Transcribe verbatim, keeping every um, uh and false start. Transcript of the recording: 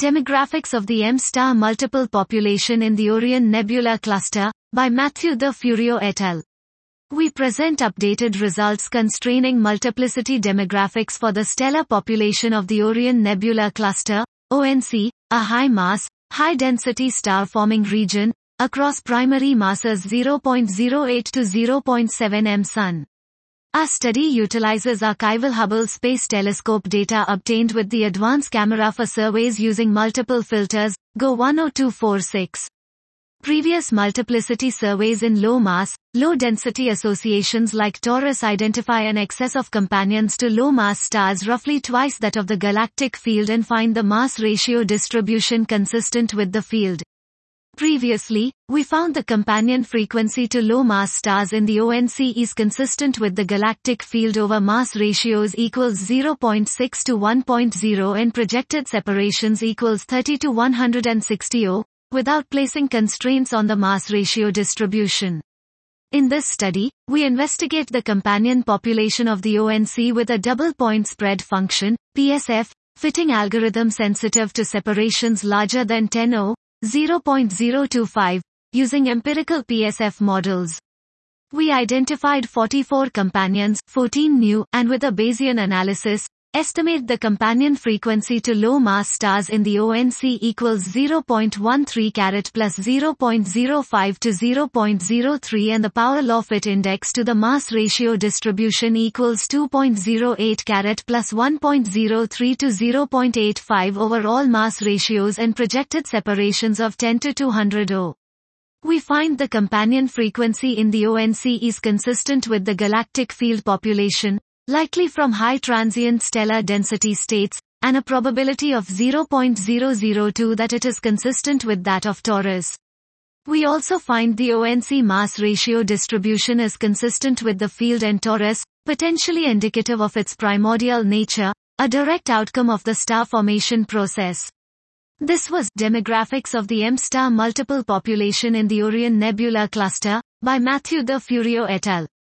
Demographics of the M-star multiple population in the Orion Nebula Cluster, by Matthew De Furio et al. We present updated results constraining multiplicity demographics for the stellar population of the Orion Nebula Cluster, O N C, a high-mass, high-density star-forming region, across primary masses zero point zero eight to zero point seven M Sun. Our study utilizes archival Hubble Space Telescope data obtained with the Advanced Camera for surveys using multiple filters, G O one oh two four six. Previous multiplicity surveys in low-mass, low-density associations like Taurus identify an excess of companions to low-mass stars roughly twice that of the galactic field and find the mass ratio distribution consistent with the field. Previously, we found the companion frequency to low-mass stars in the O N C is consistent with the galactic field over mass ratios equals zero point six to one point zero and projected separations equals thirty to one hundred sixty, without placing constraints on the mass ratio distribution. In this study, we investigate the companion population of the O N C with a double point spread function, P S F, fitting algorithm sensitive to separations larger than ten or zero point zero two five, using empirical P S F models. We identified forty-four companions, fourteen new, and with a Bayesian analysis, estimate the companion frequency to low-mass stars in the O N C equals zero point one three carat plus zero point zero five to zero point zero three and the power law fit index to the mass ratio distribution equals two point zero eight carat plus one point zero three to zero point eight five over all mass ratios and projected separations of ten to two hundred. We find the companion frequency in the O N C is consistent with the galactic field population, likely from high transient stellar density states, and a probability of zero point zero zero two that it is consistent with that of Taurus. We also find the O N C mass ratio distribution is consistent with the field and Taurus, potentially indicative of its primordial nature, a direct outcome of the star formation process. This was Demographics of the M-star multiple population in the Orion Nebula Cluster, by Matthew De Furio et al.